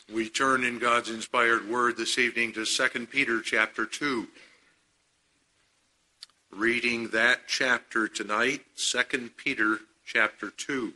We turn in God's inspired word this evening to 2 Peter chapter 2. Reading that chapter tonight, 2 Peter chapter 2.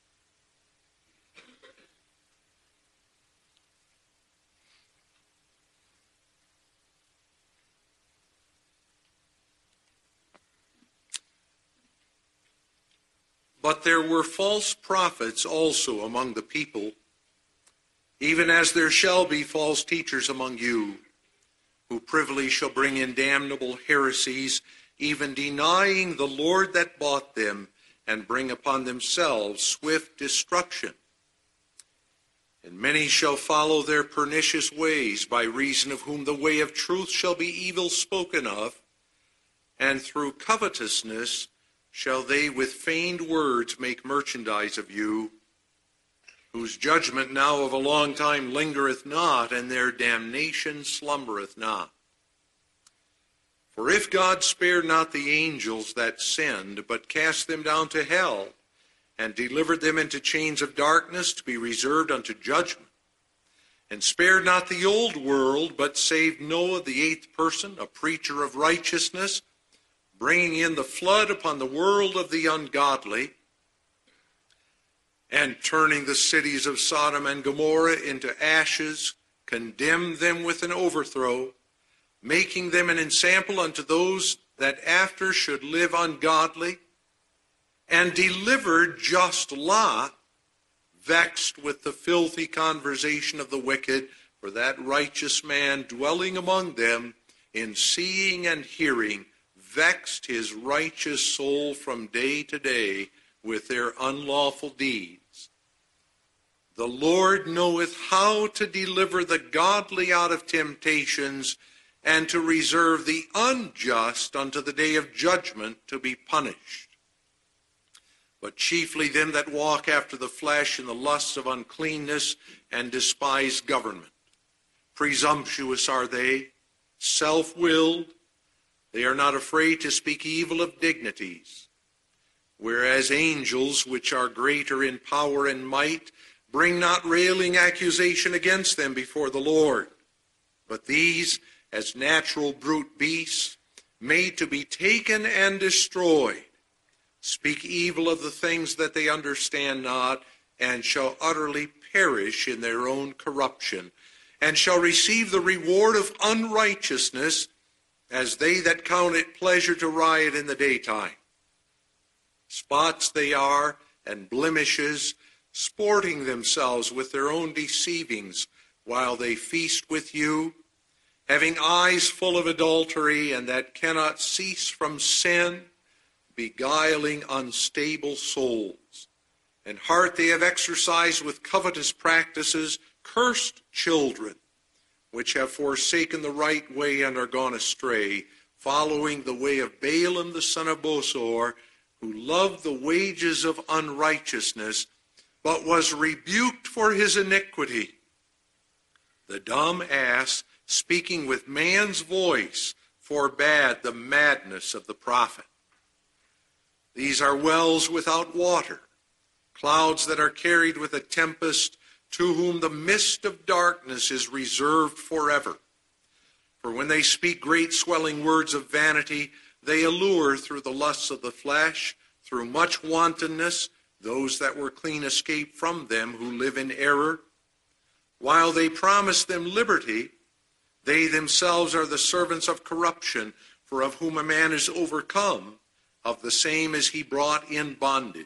But there were false prophets also among the people, even as there shall be false teachers among you, who privily shall bring in damnable heresies, even denying the Lord that bought them, and bring upon themselves swift destruction. And many shall follow their pernicious ways, by reason of whom the way of truth shall be evil spoken of, and through covetousness shall they with feigned words make merchandise of you, whose judgment now of a long time lingereth not, and their damnation slumbereth not. For if God spared not the angels that sinned, but cast them down to hell, and delivered them into chains of darkness to be reserved unto judgment, and spared not the old world, but saved Noah the eighth person, a preacher of righteousness, bringing in the flood upon the world of the ungodly, and turning the cities of Sodom and Gomorrah into ashes, condemned them with an overthrow, making them an ensample unto those that after should live ungodly, and delivered just Lot, vexed with the filthy conversation of the wicked, for that righteous man dwelling among them, in seeing and hearing, vexed his righteous soul from day to day with their unlawful deeds. The Lord knoweth how to deliver the godly out of temptations, and to reserve the unjust unto the day of judgment to be punished. But chiefly them that walk after the flesh in the lusts of uncleanness, and despise government. Presumptuous are they, self-willed. They are not afraid to speak evil of dignities. Whereas angels, which are greater in power and might, bring not railing accusation against them before the Lord. But these, as natural brute beasts, made to be taken and destroyed, speak evil of the things that they understand not, and shall utterly perish in their own corruption, and shall receive the reward of unrighteousness, as they that count it pleasure to riot in the daytime. Spots they are, and blemishes, sporting themselves with their own deceivings, while they feast with you, having eyes full of adultery, and that cannot cease from sin, beguiling unstable souls. And heart they have exercised with covetous practices, cursed children, which have forsaken the right way and are gone astray, following the way of Balaam the son of Bosor, who loved the wages of unrighteousness, but was rebuked for his iniquity. The dumb ass, speaking with man's voice, forbade the madness of the prophet. These are wells without water, clouds that are carried with a tempest, to whom the mist of darkness is reserved forever. For when they speak great swelling words of vanity, they allure through the lusts of the flesh, through much wantonness, those that were clean escape from them who live in error. While they promise them liberty, they themselves are the servants of corruption, for of whom a man is overcome, of the same is he brought in bondage.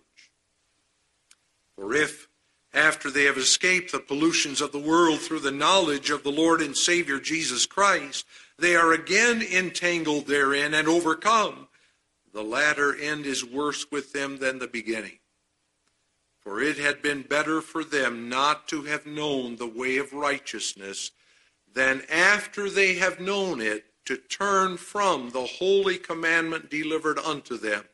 For if, after they have escaped the pollutions of the world through the knowledge of the Lord and Savior Jesus Christ, they are again entangled therein and overcome, the latter end is worse with them than the beginning. For it had been better for them not to have known the way of righteousness, than after they have known it, to turn from the holy commandment delivered unto them.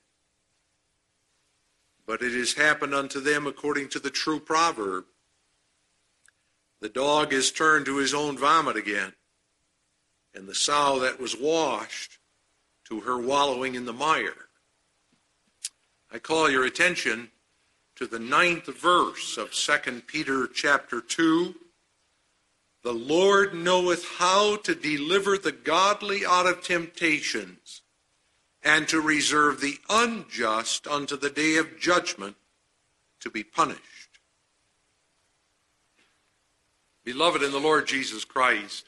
But it has happened unto them according to the true proverb, the dog is turned to his own vomit again, and the sow that was washed to her wallowing in the mire. I call your attention to the 9th verse of 2 Peter chapter 2, The Lord knoweth how to deliver the godly out of temptations, and to reserve the unjust unto the day of judgment to be punished. Beloved in the Lord Jesus Christ,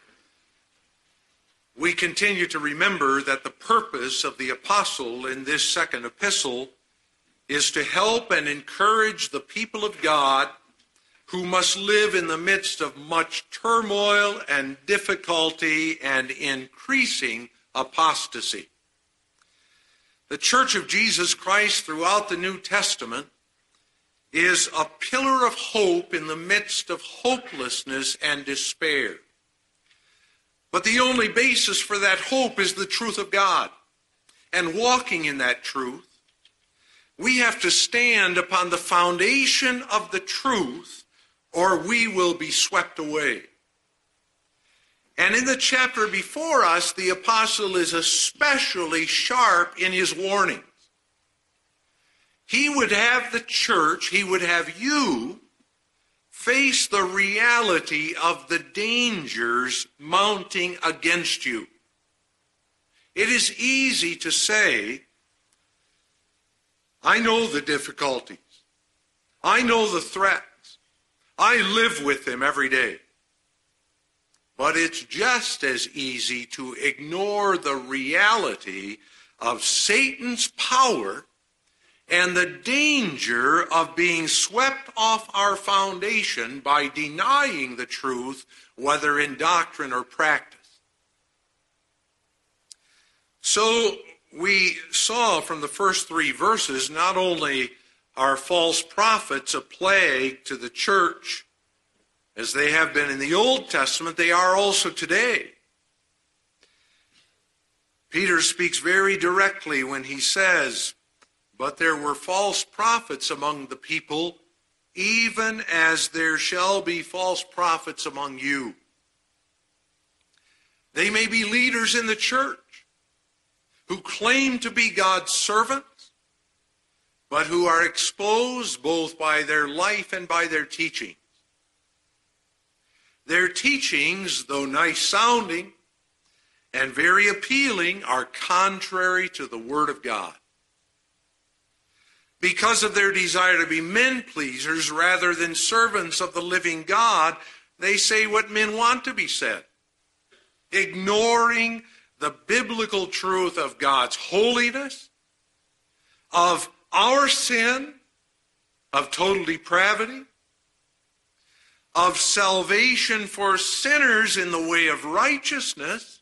we continue to remember that the purpose of the apostle in this second epistle is to help and encourage the people of God who must live in the midst of much turmoil and difficulty and increasing apostasy. The Church of Jesus Christ throughout the New Testament is a pillar of hope in the midst of hopelessness and despair. But the only basis for that hope is the truth of God. And walking in that truth, we have to stand upon the foundation of the truth, or we will be swept away. And in the chapter before us, the apostle is especially sharp in his warnings. He would have the church, he would have you, face the reality of the dangers mounting against you. It is easy to say, I know the difficulties. I know the threats. I live with them every day. But it's just as easy to ignore the reality of Satan's power and the danger of being swept off our foundation by denying the truth, whether in doctrine or practice. So we saw from the first three verses, not only are false prophets a plague to the church, as they have been in the Old Testament, they are also today. Peter speaks very directly when he says, but there were false prophets among the people, even as there shall be false prophets among you. They may be leaders in the church who claim to be God's servants, but who are exposed both by their life and by their teachings. Their teachings, though nice sounding and very appealing, are contrary to the Word of God. Because of their desire to be men-pleasers rather than servants of the living God, they say what men want to be said, ignoring the biblical truth of God's holiness, of our sin, of total depravity, of salvation for sinners in the way of righteousness,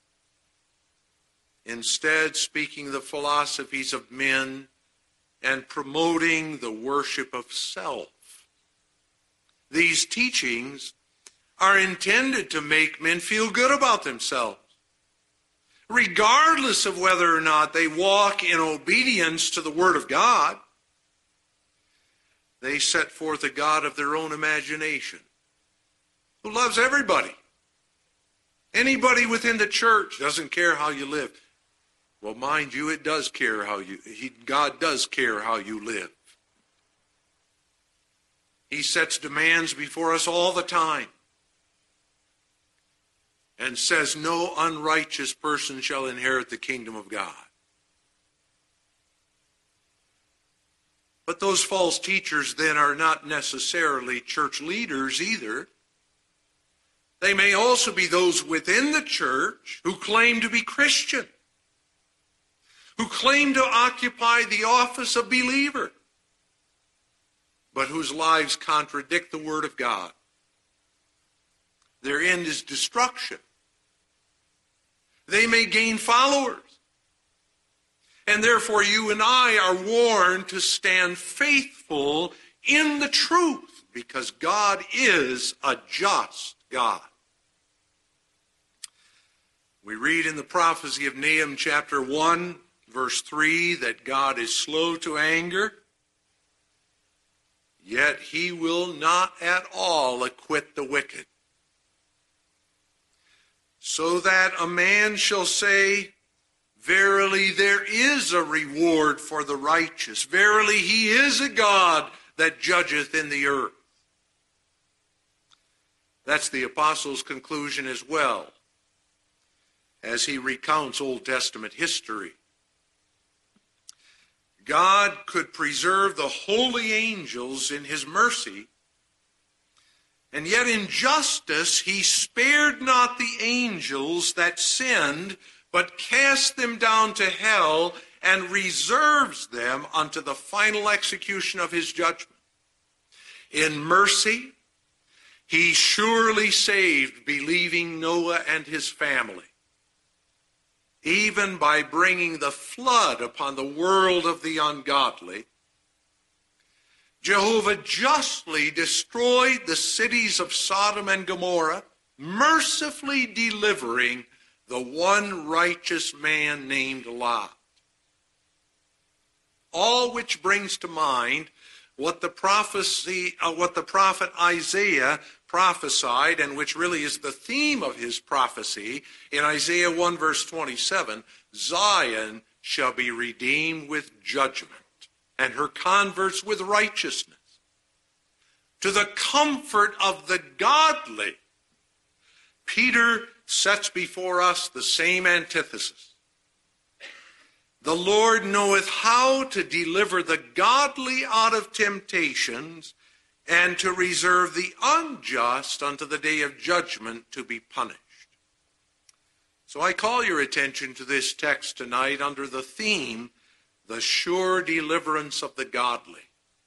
instead speaking the philosophies of men and promoting the worship of self. These teachings are intended to make men feel good about themselves, regardless of whether or not they walk in obedience to the Word of God. They set forth a God of their own imagination, who loves everybody. Anybody within the church, doesn't care how you live. Well, mind you, it does care how God does care how you live. He sets demands before us all the time and says no unrighteous person shall inherit the kingdom of God. But those false teachers then are not necessarily church leaders either. They may also be those within the church who claim to be Christian, who claim to occupy the office of believer, but whose lives contradict the Word of God. Their end is destruction. They may gain followers, and therefore you and I are warned to stand faithful in the truth, because God is a just God. We read in the prophecy of Nahum chapter 1, verse 3, that God is slow to anger, yet he will not at all acquit the wicked. So that a man shall say, verily there is a reward for the righteous. Verily he is a God that judgeth in the earth. That's the apostle's conclusion as well, as he recounts Old Testament history. God could preserve the holy angels in his mercy, and yet in justice he spared not the angels that sinned, but cast them down to hell and reserves them unto the final execution of his judgment. In mercy, he surely saved believing Noah and his family, even by bringing the flood upon the world of the ungodly. Jehovah justly destroyed the cities of Sodom and Gomorrah, mercifully delivering the one righteous man named Lot. All which brings to mind what the prophet Isaiah prophesied, and which really is the theme of his prophecy in Isaiah 1 verse 27, Zion shall be redeemed with judgment, and her converts with righteousness. To the comfort of the godly, Peter sets before us the same antithesis. The Lord knoweth how to deliver the godly out of temptations, and to reserve the unjust unto the day of judgment to be punished. So I call your attention to this text tonight under the theme, the sure deliverance of the godly.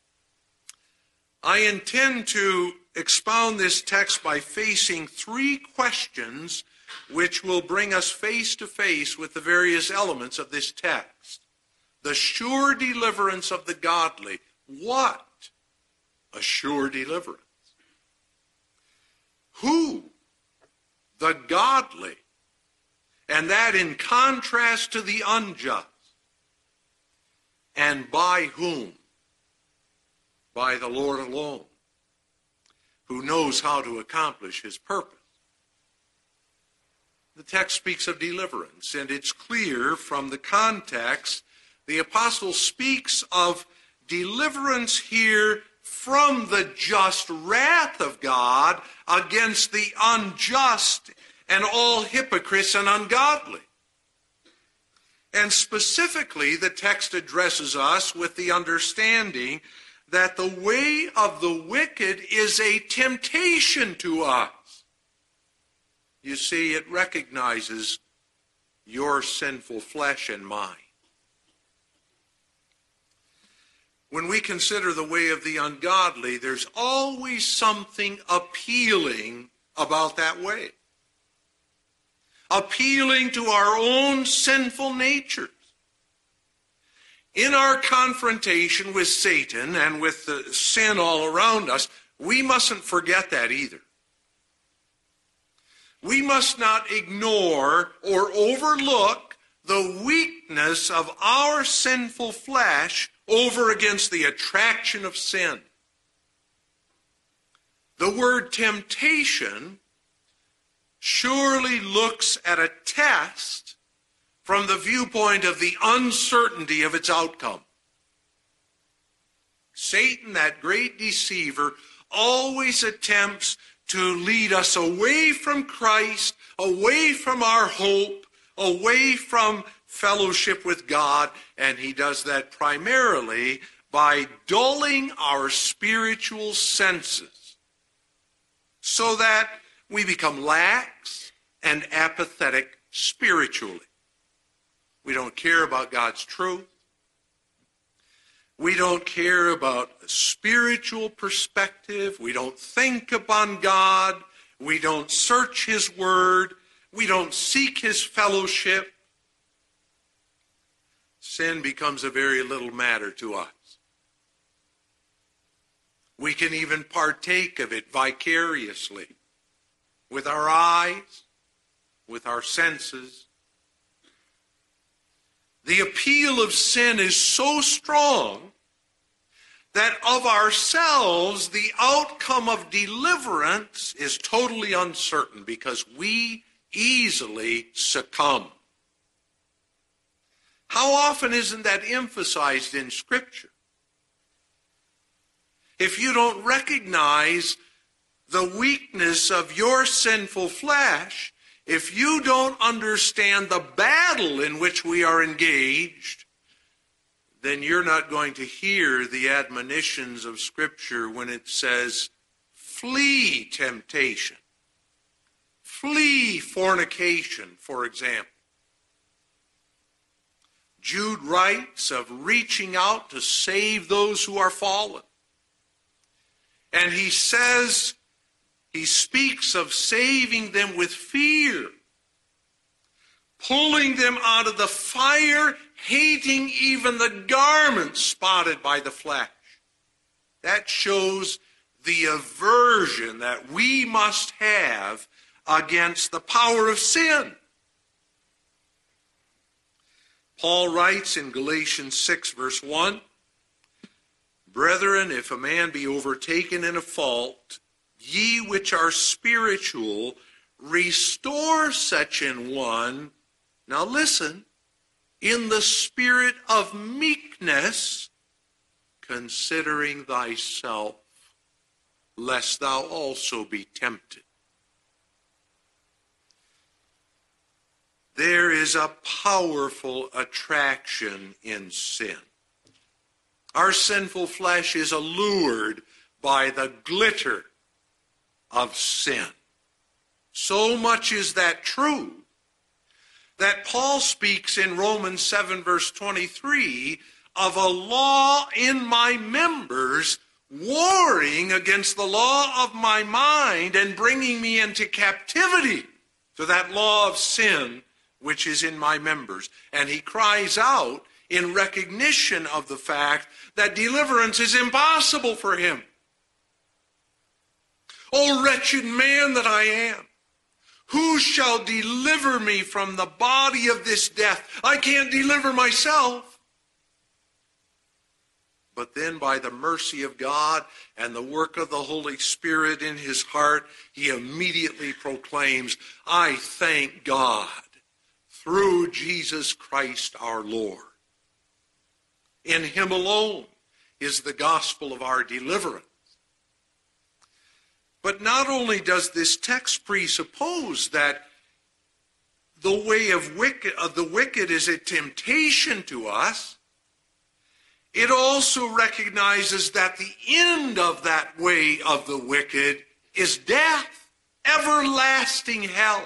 I intend to expound this text by facing three questions which will bring us face to face with the various elements of this text. The sure deliverance of the godly. What a sure deliverance. Who? The godly. And that in contrast to the unjust. And by whom? By the Lord alone, who knows how to accomplish his purpose. The text speaks of deliverance, and it's clear from the context, the apostle speaks of deliverance here from the just wrath of God against the unjust and all hypocrites and ungodly. And specifically, the text addresses us with the understanding that the way of the wicked is a temptation to us. You see, it recognizes your sinful flesh and mine. When we consider the way of the ungodly, there's always something appealing about that way. Appealing to our own sinful natures. In our confrontation with Satan and with the sin all around us, we mustn't forget that either. We must not ignore or overlook the weakness of our sinful flesh over against the attraction of sin. The word temptation surely looks at a test from the viewpoint of the uncertainty of its outcome. Satan, that great deceiver, always attempts to lead us away from Christ, away from our hope, away from fellowship with God, and he does that primarily by dulling our spiritual senses so that we become lax and apathetic spiritually. We don't care about God's truth. We don't care about spiritual perspective. We don't think upon God. We don't search his word. We don't seek his fellowship. Sin becomes a very little matter to us. We can even partake of it vicariously with our eyes, with our senses. The appeal of sin is so strong that of ourselves, the outcome of deliverance is totally uncertain because we easily succumb. How often isn't that emphasized in Scripture? If you don't recognize the weakness of your sinful flesh, if you don't understand the battle in which we are engaged, then you're not going to hear the admonitions of Scripture when it says, flee temptation. Flee fornication, for example. Jude writes of reaching out to save those who are fallen. And he says, he speaks of saving them with fear, pulling them out of the fire, hating even the garments spotted by the flesh. That shows the aversion that we must have against the power of sin. Paul writes in Galatians 6, verse 1, Brethren, if a man be overtaken in a fault, ye which are spiritual, restore such an one, now listen, in the spirit of meekness, considering thyself, lest thou also be tempted. There is a powerful attraction in sin. Our sinful flesh is allured by the glitter of sin. So much is that true that Paul speaks in Romans 7, verse 23, of a law in my members warring against the law of my mind and bringing me into captivity to that law of sin which is in my members. And he cries out in recognition of the fact that deliverance is impossible for him. O wretched man that I am, who shall deliver me from the body of this death? I can't deliver myself. But then by the mercy of God and the work of the Holy Spirit in his heart, he immediately proclaims, I thank God through Jesus Christ our Lord. In him alone is the gospel of our deliverance. But not only does this text presuppose that the way of the wicked is a temptation to us, it also recognizes that the end of that way of the wicked is death, everlasting hell.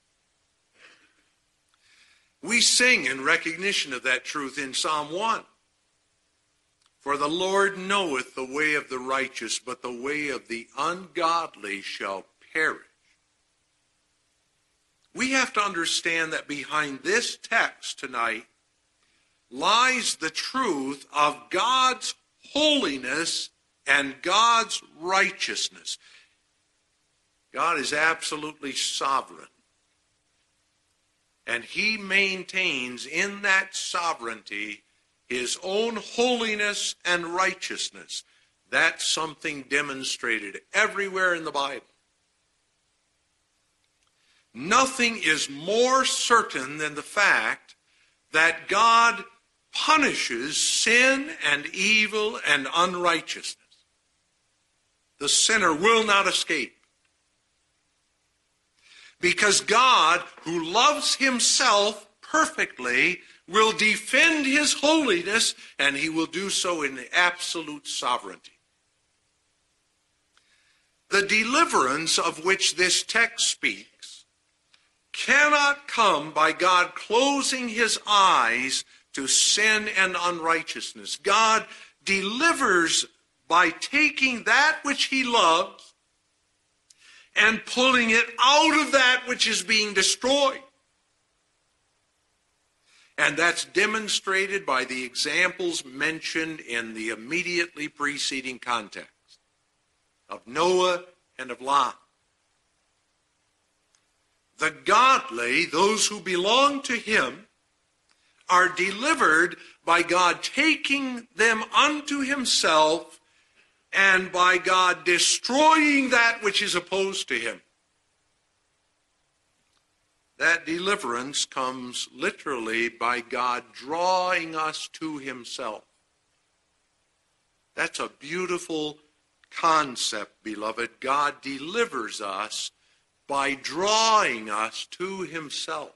We sing in recognition of that truth in Psalm 1. For the Lord knoweth the way of the righteous, but the way of the ungodly shall perish. We have to understand that behind this text tonight lies the truth of God's holiness and God's righteousness. God is absolutely sovereign. And he maintains in that sovereignty his own holiness and righteousness. That's something demonstrated everywhere in the Bible. Nothing is more certain than the fact that God punishes sin and evil and unrighteousness. The sinner will not escape. Because God, who loves himself perfectly, will defend his holiness, and he will do so in absolute sovereignty. The deliverance of which this text speaks cannot come by God closing his eyes to sin and unrighteousness. God delivers by taking that which he loves and pulling it out of that which is being destroyed. And that's demonstrated by the examples mentioned in the immediately preceding context of Noah and of Lot. The godly, those who belong to him, are delivered by God taking them unto himself and by God destroying that which is opposed to him. That deliverance comes literally by God drawing us to himself. That's a beautiful concept, beloved. God delivers us by drawing us to himself.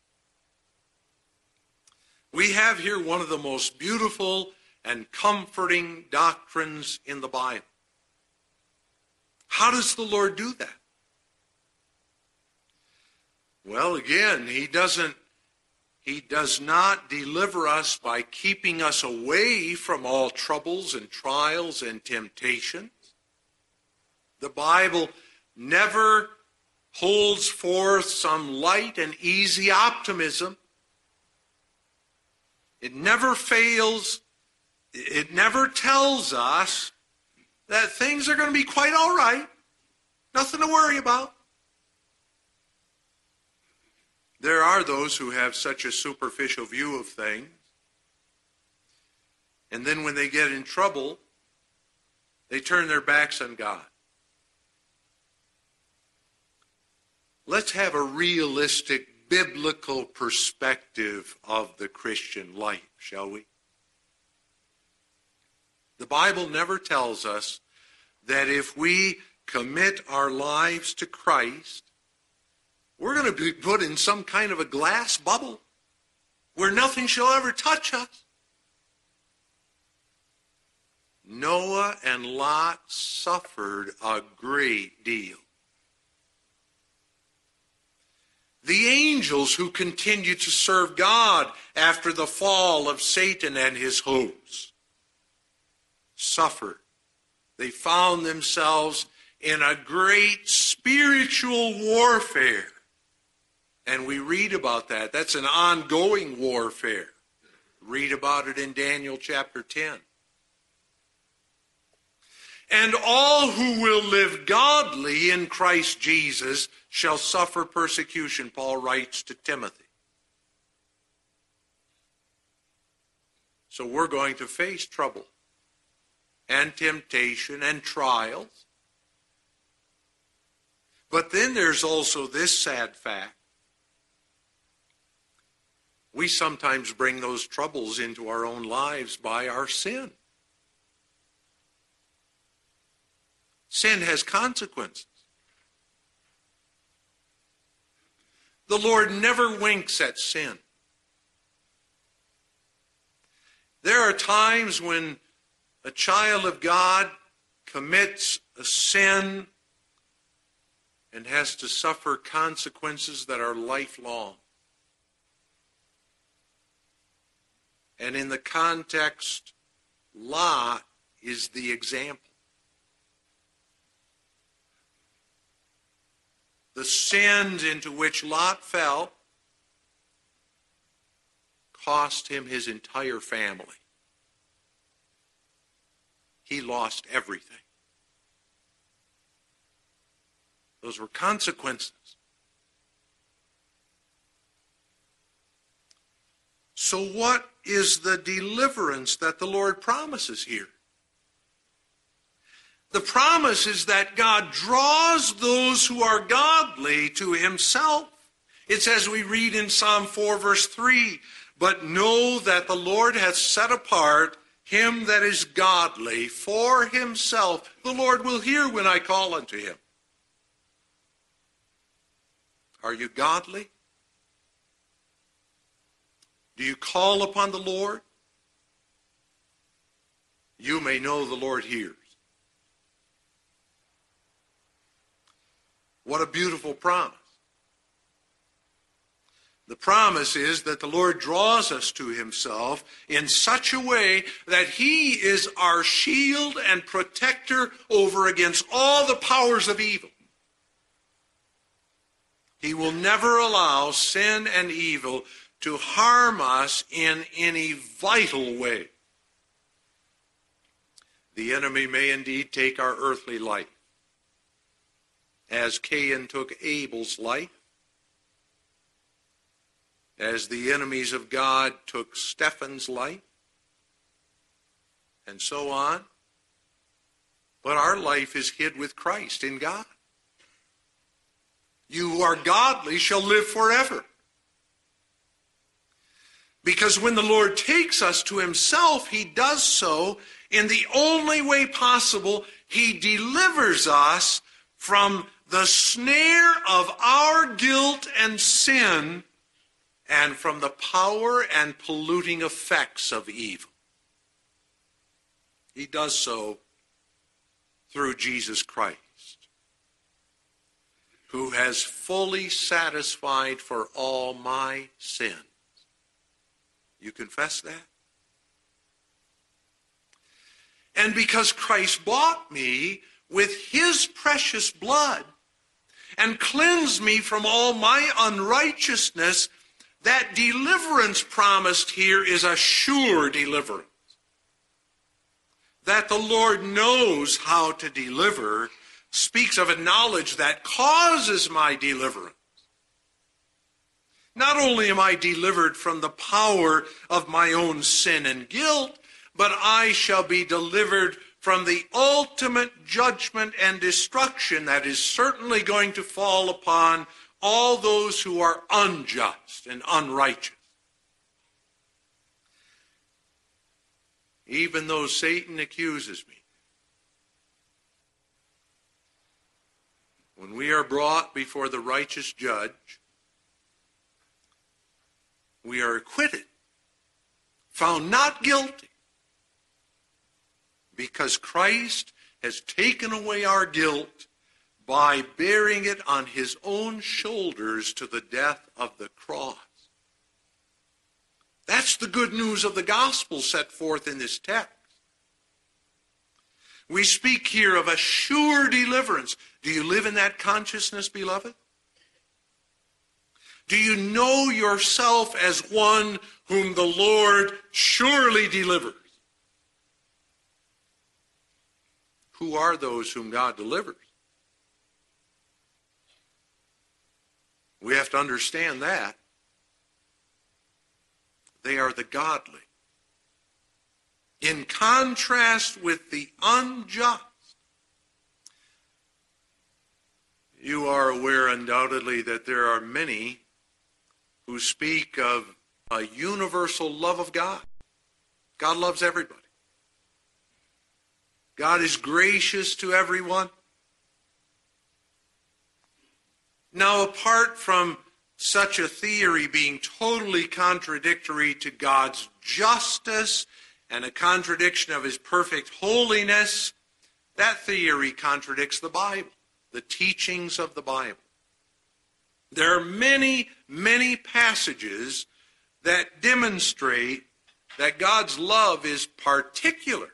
We have here one of the most beautiful and comforting doctrines in the Bible. How does the Lord do that? Well, again, he does not deliver us by keeping us away from all troubles and trials and temptations. The Bible never holds forth some light and easy optimism. It never fails. It never tells us that things are going to be quite all right. Nothing to worry about. There are those who have such a superficial view of things. And then when they get in trouble, they turn their backs on God. Let's have a realistic, biblical perspective of the Christian life, shall we? The Bible never tells us that if we commit our lives to Christ, we're going to be put in some kind of a glass bubble where nothing shall ever touch us. Noah and Lot suffered a great deal. The angels who continued to serve God after the fall of Satan and his hosts suffered. They found themselves in a great spiritual warfare. And we read about that. That's an ongoing warfare. Read about it in Daniel chapter 10. And all who will live godly in Christ Jesus shall suffer persecution, Paul writes to Timothy. So we're going to face trouble and temptation and trials. But then there's also this sad fact. We sometimes bring those troubles into our own lives by our sin. Sin has consequences. The Lord never winks at sin. There are times when a child of God commits a sin and has to suffer consequences that are lifelong. And in the context, Lot is the example. The sins into which Lot fell cost him his entire family. He lost everything. Those were consequences. So what is the deliverance that the Lord promises here? The promise is that God draws those who are godly to himself. It's as we read in Psalm 4, verse 3, "But know that the Lord hath set apart him that is godly for himself. The Lord will hear when I call unto him." Are you godly? Do you call upon the Lord? You may know the Lord hears. What a beautiful promise. The promise is that the Lord draws us to himself in such a way that he is our shield and protector over against all the powers of evil. He will never allow sin and evil to harm us in any vital way. The enemy may indeed take our earthly life, as Cain took Abel's life, as the enemies of God took Stephen's life, and so on. But our life is hid with Christ in God. You who are godly shall live forever. Because when the Lord takes us to himself, he does so in the only way possible he delivers us from the snare of our guilt and sin and from the power and polluting effects of evil. He does so through Jesus Christ, who has fully satisfied for all my sins. You confess that? And because Christ bought me with his precious blood and cleansed me from all my unrighteousness, that deliverance promised here is a sure deliverance. That the Lord knows how to deliver speaks of a knowledge that causes my deliverance. Not only am I delivered from the power of my own sin and guilt, but I shall be delivered from the ultimate judgment and destruction that is certainly going to fall upon all those who are unjust and unrighteous. Even though Satan accuses me, when we are brought before the righteous judge, we are acquitted, found not guilty, because Christ has taken away our guilt by bearing it on his own shoulders to the death of the cross. That's the good news of the gospel set forth in this text. We speak here of a sure deliverance. Do you live in that consciousness, beloved? Do you know yourself as one whom the Lord surely delivers? Who are those whom God delivers? We have to understand that. They are the godly. In contrast with the unjust. You are aware undoubtedly that there are many who speak of a universal love of God. God loves everybody. God is gracious to everyone. Now, apart from such a theory being totally contradictory to God's justice and a contradiction of his perfect holiness, that theory contradicts the Bible, the teachings of the Bible. There are many, many passages that demonstrate that God's love is particular.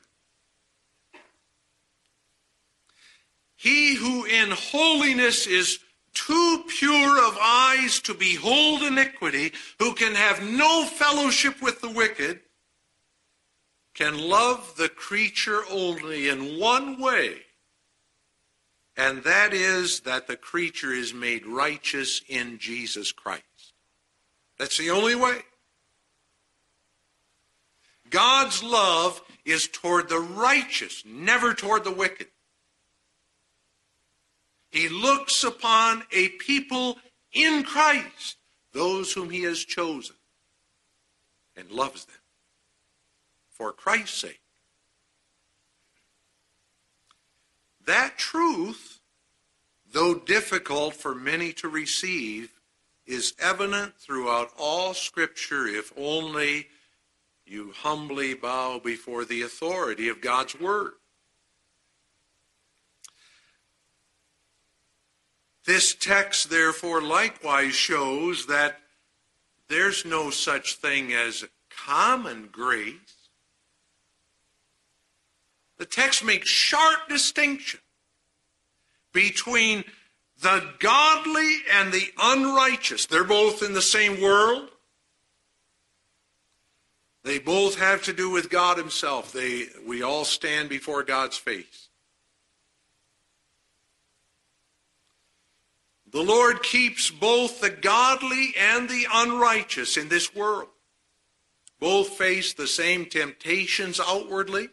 He who in holiness is too pure of eyes to behold iniquity, who can have no fellowship with the wicked, can love the creature only in one way, and that is that the creature is made righteous in Jesus Christ. That's the only way. God's love is toward the righteous, never toward the wicked. He looks upon a people in Christ, those whom he has chosen, and loves them for Christ's sake. That truth, though difficult for many to receive, is evident throughout all Scripture if only you humbly bow before the authority of God's Word. This text, therefore, likewise shows that there's no such thing as common grace. The text makes sharp distinction between the godly and the unrighteous. They're both in the same world. They both have to do with God himself. We all stand before God's face. The Lord keeps both the godly and the unrighteous in this world. Both face the same temptations outwardly.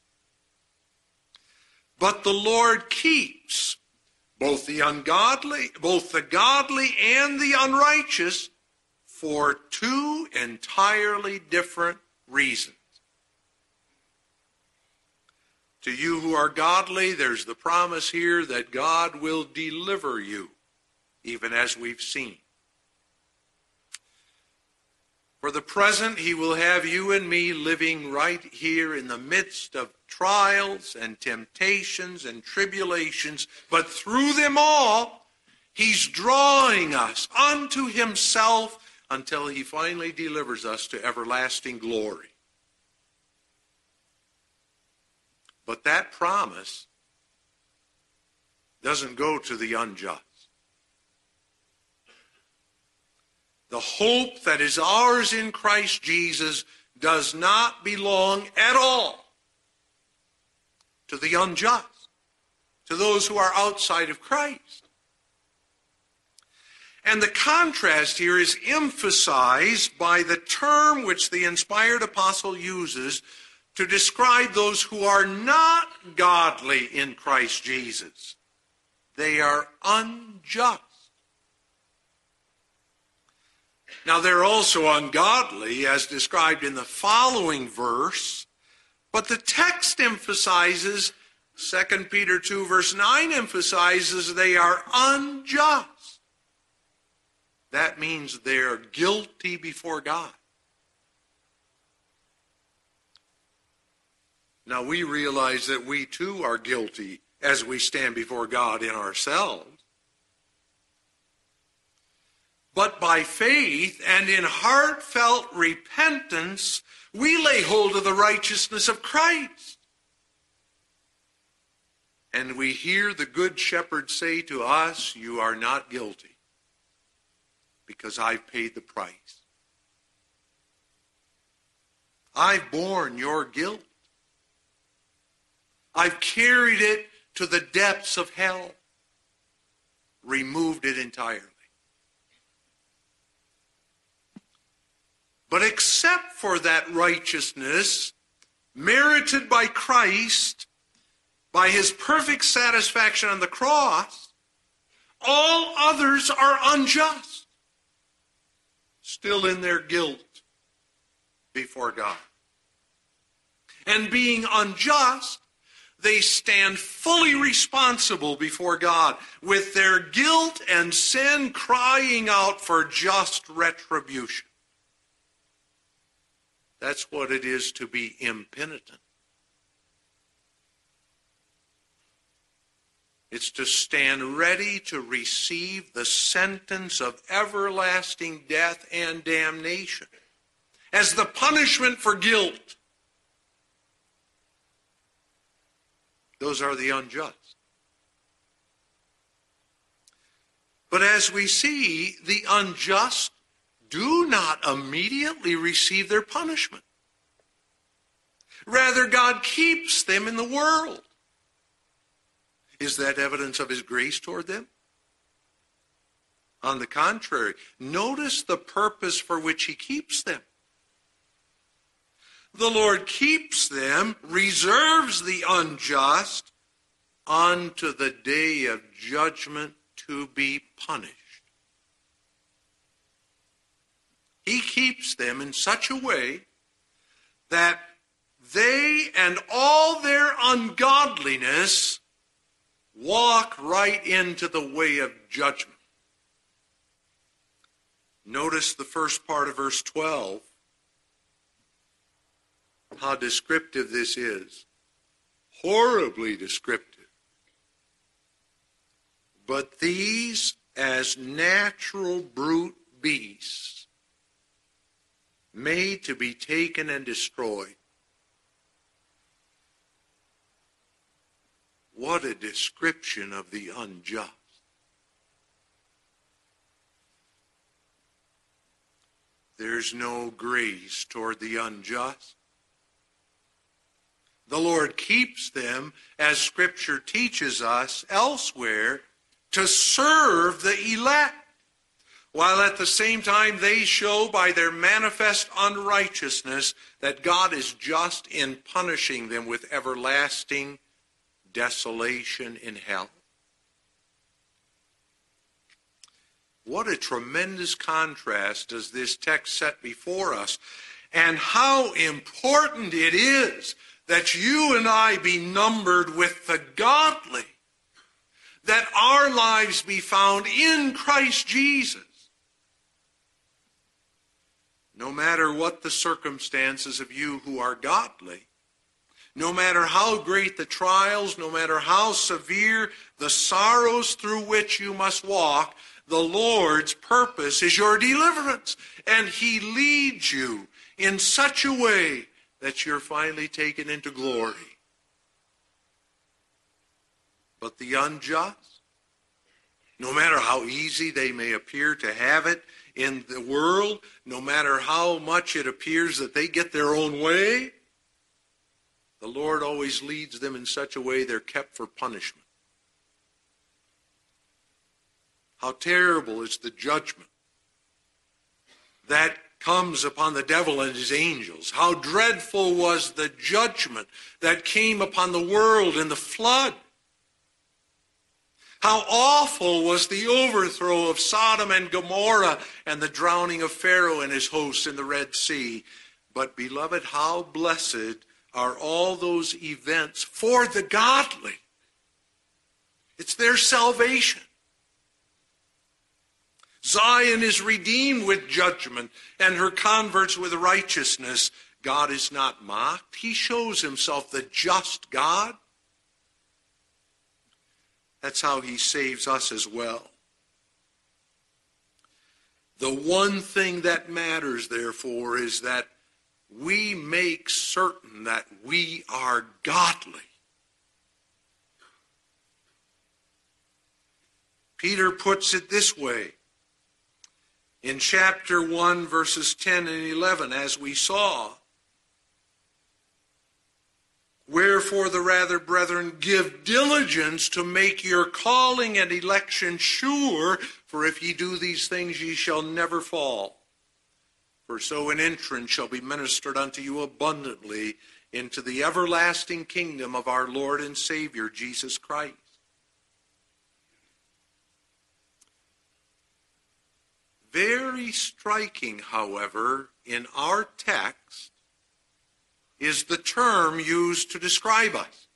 But the Lord keeps both the godly and the unrighteous for two entirely different reasons. To you who are godly, there's the promise here that God will deliver you, even as we've seen. For the present, he will have you and me living right here in the midst of trials and temptations and tribulations, but through them all, he's drawing us unto himself until he finally delivers us to everlasting glory. But that promise doesn't go to the unjust. The hope that is ours in Christ Jesus does not belong at all to the unjust, to those who are outside of Christ. And the contrast here is emphasized by the term which the inspired apostle uses to describe those who are not godly in Christ Jesus. They are unjust. Now, they're also ungodly, as described in the following verse, but the text emphasizes, 2 Peter 2 verse 9 emphasizes they are unjust. That means they're guilty before God. Now, we realize that we too are guilty as we stand before God in ourselves. But by faith and in heartfelt repentance, we lay hold of the righteousness of Christ. And we hear the Good Shepherd say to us, you are not guilty, because I've paid the price. I've borne your guilt. I've carried it to the depths of hell, removed it entirely. But except for that righteousness merited by Christ, by his perfect satisfaction on the cross, all others are unjust, still in their guilt before God. And being unjust, they stand fully responsible before God, with their guilt and sin crying out for just retribution. That's what it is to be impenitent. It's to stand ready to receive the sentence of everlasting death and damnation as the punishment for guilt. Those are the unjust. But as we see, the unjust do not immediately receive their punishment. Rather, God keeps them in the world. Is that evidence of his grace toward them? On the contrary, notice the purpose for which he keeps them. The Lord keeps them, reserves the unjust unto the day of judgment to be punished. He keeps them in such a way that they and all their ungodliness walk right into the way of judgment. Notice the first part of verse 12, how descriptive this is. Horribly descriptive. But these, as natural brute beasts, made to be taken and destroyed. What a description of the unjust. There's no grace toward the unjust. The Lord keeps them, as Scripture teaches us elsewhere, to serve the elect, while at the same time they show by their manifest unrighteousness that God is just in punishing them with everlasting desolation in hell. What a tremendous contrast does this text set before us, and how important it is that you and I be numbered with the godly, that our lives be found in Christ Jesus. No matter what the circumstances of you who are godly, no matter how great the trials, no matter how severe the sorrows through which you must walk, the Lord's purpose is your deliverance. And he leads you in such a way that you're finally taken into glory. But the unjust, no matter how easy they may appear to have it in the world, no matter how much it appears that they get their own way, the Lord always leads them in such a way they're kept for punishment. How terrible is the judgment that comes upon the devil and his angels. How dreadful was the judgment that came upon the world in the flood. How awful was the overthrow of Sodom and Gomorrah and the drowning of Pharaoh and his hosts in the Red Sea. But beloved, how blessed are all those events for the godly. It's their salvation. Zion is redeemed with judgment, and her converts with righteousness. God is not mocked. He shows himself the just God. That's how he saves us as well. The one thing that matters, therefore, is that we make certain that we are godly. Peter puts it this way. In chapter 1, verses 10 and 11, as we saw, wherefore the rather, brethren, give diligence to make your calling and election sure, for if ye do these things, ye shall never fall. For so an entrance shall be ministered unto you abundantly into the everlasting kingdom of our Lord and Savior, Jesus Christ. Very striking, however, in our text is the term used to describe us.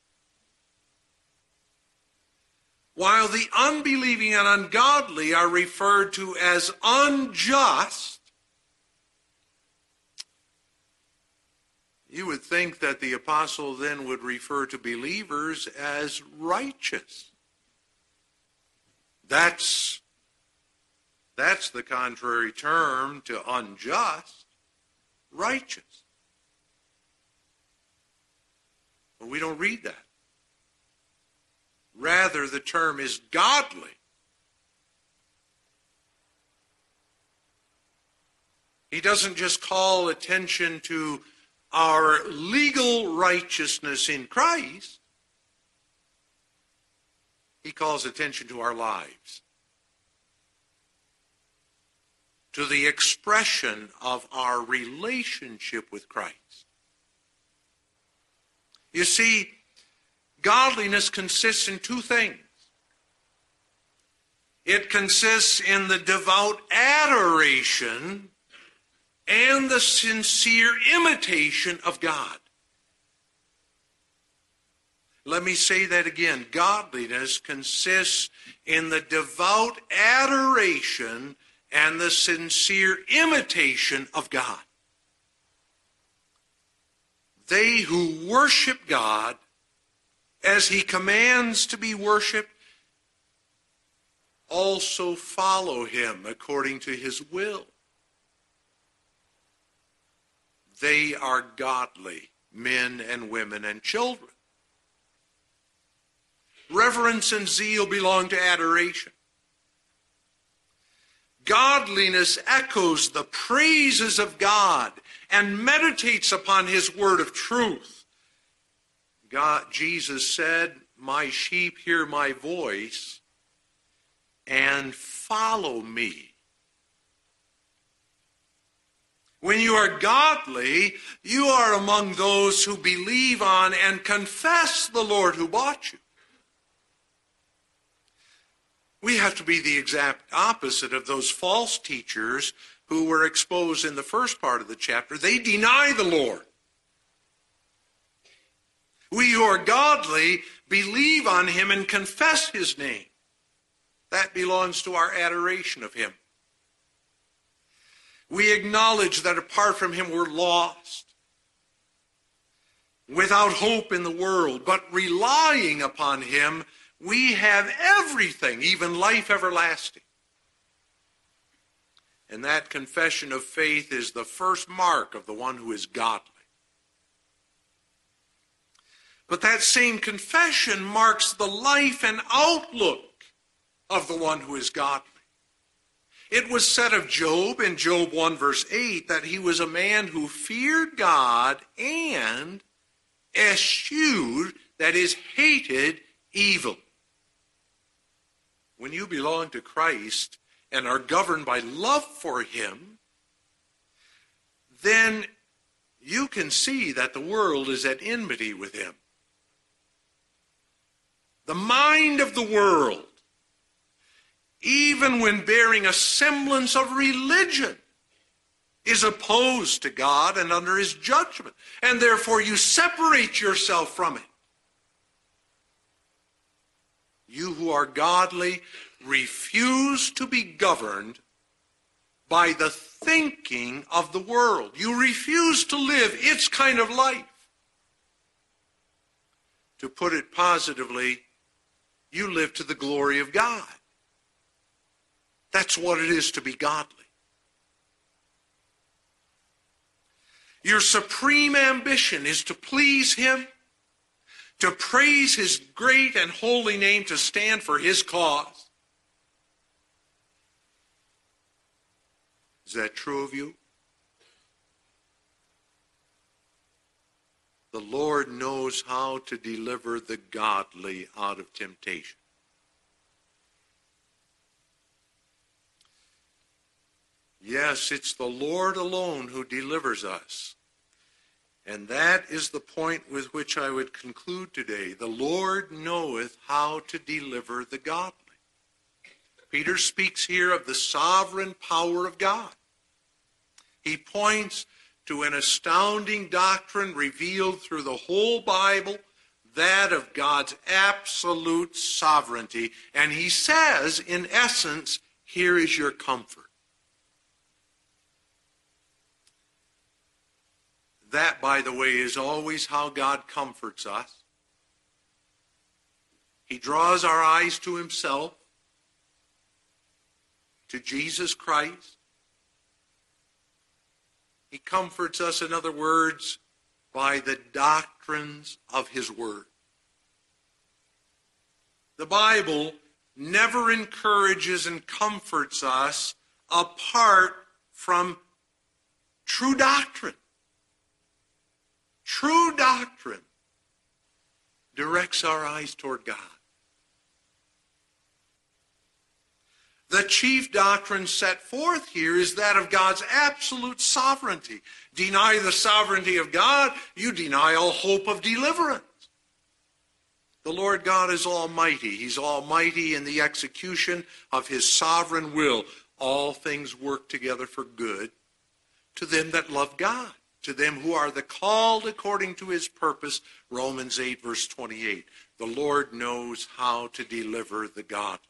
While the unbelieving and ungodly are referred to as unjust, you would think that the apostle then would refer to believers as righteous. That's the contrary term to unjust, righteous. But we don't read that. Rather, the term is godly. He doesn't just call attention to our legal righteousness in Christ. He calls attention to our lives, to the expression of our relationship with Christ. You see, godliness consists in two things. It consists in the devout adoration and the sincere imitation of God. Let me say that again. Godliness consists in the devout adoration and the sincere imitation of God. They who worship God as he commands to be worshipped also follow him according to his will. They are godly men and women and children. Reverence and zeal belong to adoration. Godliness echoes the praises of God and meditates upon his word of truth. Jesus said, "My sheep hear my voice and follow me." When you are godly, you are among those who believe on and confess the Lord who bought you. We have to be the exact opposite of those false teachers who were exposed in the first part of the chapter. They deny the Lord. We who are godly believe on him and confess his name. That belongs to our adoration of him. We acknowledge that apart from him we're lost, without hope in the world, but relying upon him, we have everything, even life everlasting. And that confession of faith is the first mark of the one who is godly. But that same confession marks the life and outlook of the one who is godly. It was said of Job in Job 1 verse 8 that he was a man who feared God and eschewed, that is, hated evil. When you belong to Christ and are governed by love for him, then you can see that the world is at enmity with him. The mind of the world, even when bearing a semblance of religion, is opposed to God and under his judgment, and therefore you separate yourself from it. You who are godly refuse to be governed by the thinking of the world. You refuse to live its kind of life. To put it positively, you live to the glory of God. That's what it is to be godly. Your supreme ambition is to please him, to praise his great and holy name, to stand for his cause. Is that true of you? The Lord knows how to deliver the godly out of temptation. Yes, it's the Lord alone who delivers us. And that is the point with which I would conclude today. The Lord knoweth how to deliver the godly. Peter speaks here of the sovereign power of God. He points to an astounding doctrine revealed through the whole Bible, that of God's absolute sovereignty. And he says, in essence, here is your comfort. That, by the way, is always how God comforts us. He draws our eyes to himself, to Jesus Christ. He comforts us, in other words, by the doctrines of his word. The Bible never encourages and comforts us apart from true doctrine. True doctrine directs our eyes toward God. The chief doctrine set forth here is that of God's absolute sovereignty. Deny the sovereignty of God, you deny all hope of deliverance. The Lord God is almighty. He's almighty in the execution of his sovereign will. All things work together for good to them that love God, to them who are the called according to his purpose. Romans 8 verse 28. The Lord knows how to deliver the godly.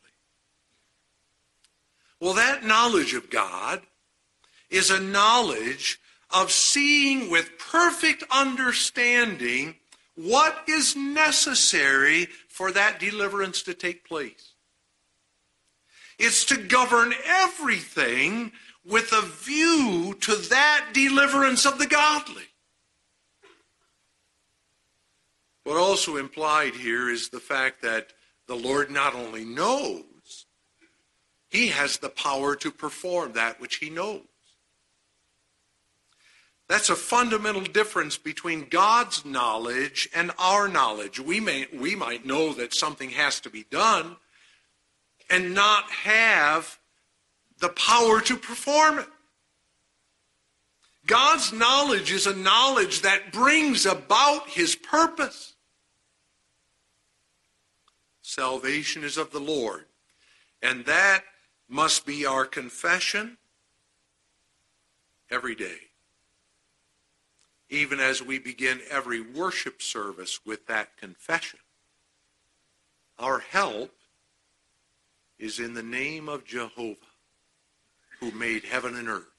Well, that knowledge of God is a knowledge of seeing with perfect understanding what is necessary for that deliverance to take place. It's to govern everything with a view to that deliverance of the godly. What also implied here is the fact that the Lord not only knows, he has the power to perform that which he knows. That's a fundamental difference between God's knowledge and our knowledge. We might know that something has to be done and not have the power to perform it. God's knowledge is a knowledge that brings about his purpose. Salvation is of the Lord, and that must be our confession every day. even as we begin every worship service with that confession. Our help is in the name of Jehovah, who made heaven and earth.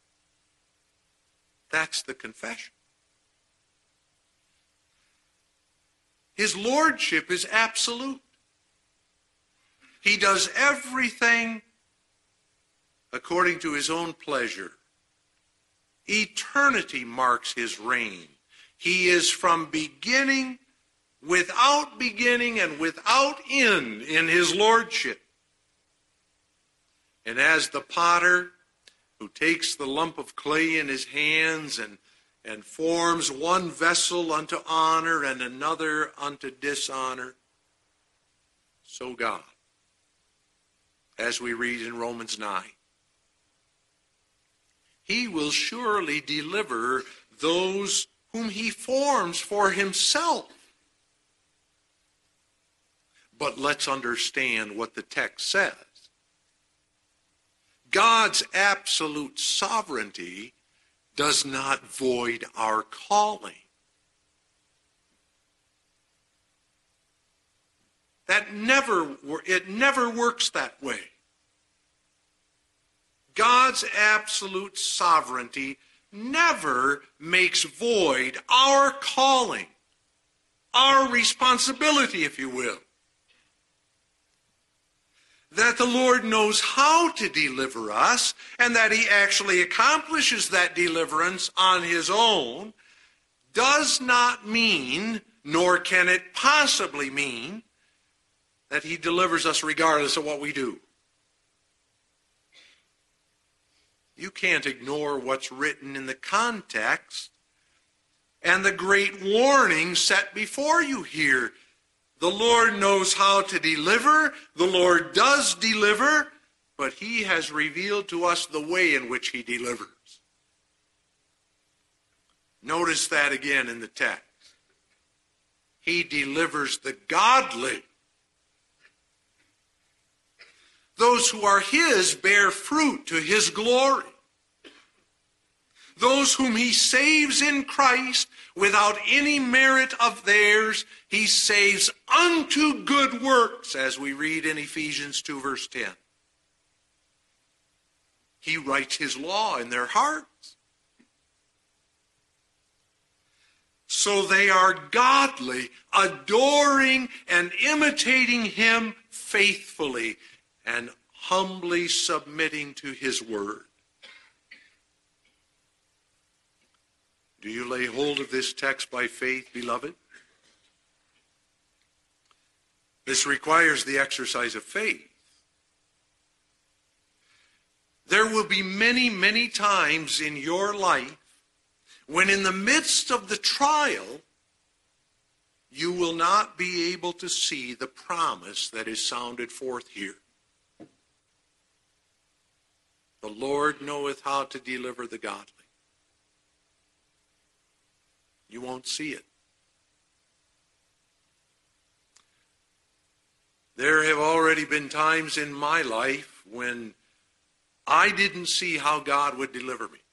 That's the confession. His lordship is absolute. He does everything according to his own pleasure. Eternity marks his reign. He is from beginning, without beginning and without end in his lordship. And as the potter who takes the lump of clay in his hands and forms one vessel unto honor and another unto dishonor, so God, as we read in Romans 9, he will surely deliver those whom he forms for himself. But let's understand what the text says. God's absolute sovereignty does not void our calling. It never works that way. God's absolute sovereignty never makes void our calling, our responsibility, if you will. That the Lord knows how to deliver us, and that he actually accomplishes that deliverance on his own, does not mean, nor can it possibly mean, that he delivers us regardless of what we do. You can't ignore what's written in the context and the great warning set before you here. The Lord knows how to deliver. The Lord does deliver, but he has revealed to us the way in which he delivers. Notice that again in the text. He delivers the godly. Those who are his bear fruit to his glory. Those whom he saves in Christ without any merit of theirs, he saves unto good works, as we read in Ephesians 2 verse 10. He writes his law in their hearts. So they are godly, adoring and imitating him faithfully, and humbly submitting to his word. Do you lay hold of this text by faith, beloved? This requires the exercise of faith. There will be many, many times in your life when in the midst of the trial, you will not be able to see the promise that is sounded forth here. The Lord knoweth how to deliver the godly. You won't see it. There have already been times in my life when I didn't see how God would deliver me.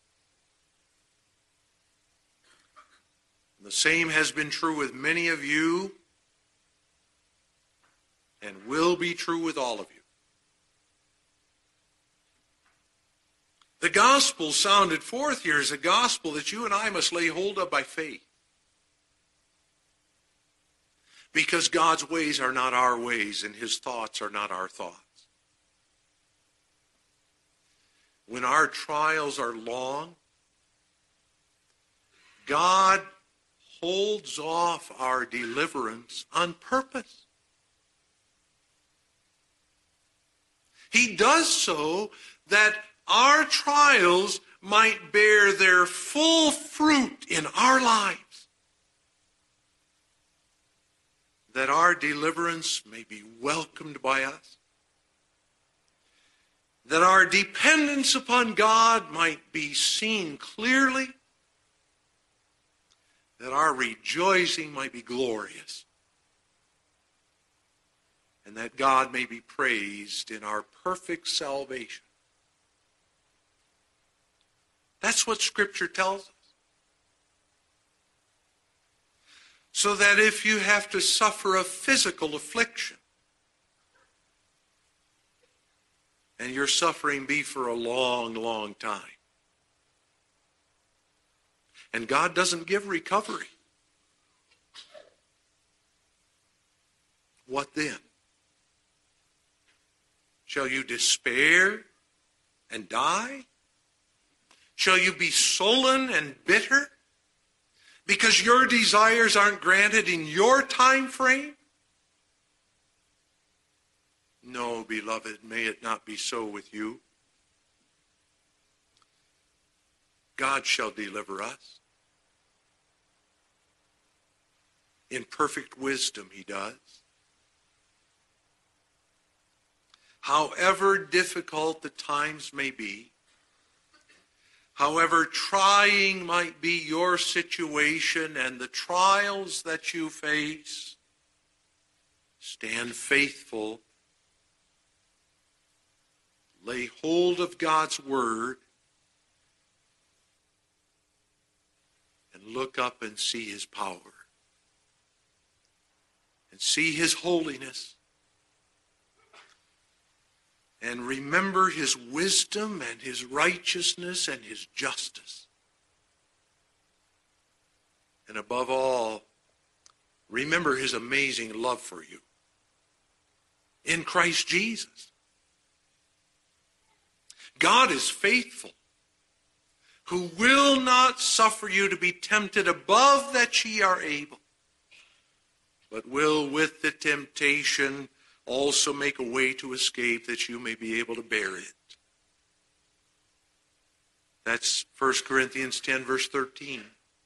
The same has been true with many of you and will be true with all of you. The gospel sounded forth here is a gospel that you and I must lay hold of by faith. Because God's ways are not our ways, and his thoughts are not our thoughts. When our trials are long, God holds off our deliverance on purpose. He does so that our trials might bear their full fruit in our lives, that our deliverance may be welcomed by us, that our dependence upon God might be seen clearly, that our rejoicing might be glorious, and that God may be praised in our perfect salvation. That's what Scripture tells us. So that if you have to suffer a physical affliction, and your suffering be for a long, long time, and God doesn't give recovery, what then? Shall you despair and die? Shall you be sullen and bitter because your desires aren't granted in your time frame? No, beloved, may it not be so with you. God shall deliver us. In perfect wisdom he does. However difficult the times may be, however trying might be your situation and the trials that you face, stand faithful. Lay hold of God's word and look up and see his power and see his holiness and remember his wisdom and his righteousness and his justice. And above all, remember his amazing love for you in Christ Jesus. God is faithful, who will not suffer you to be tempted above that ye are able, but will with the temptation also make a way to escape that you may be able to bear it. That's 1 Corinthians 10, verse 13.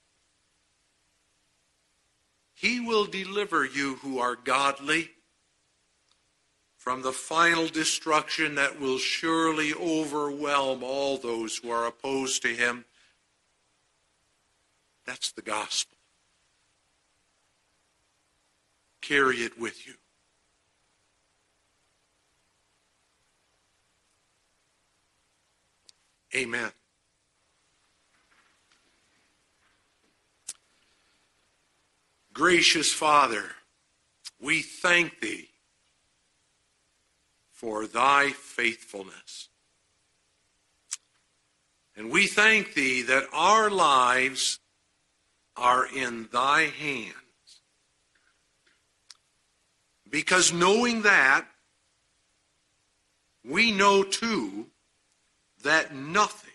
He will deliver you who are godly from the final destruction that will surely overwhelm all those who are opposed to him. That's the gospel. Carry it with you. Amen. Gracious Father, we thank thee for thy faithfulness. And we thank thee that our lives are in thy hands. Because knowing that, we know too that nothing,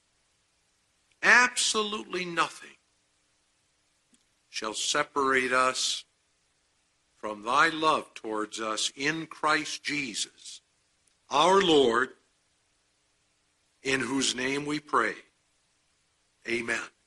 absolutely nothing, shall separate us from thy love towards us in Christ Jesus, our Lord, in whose name we pray. Amen.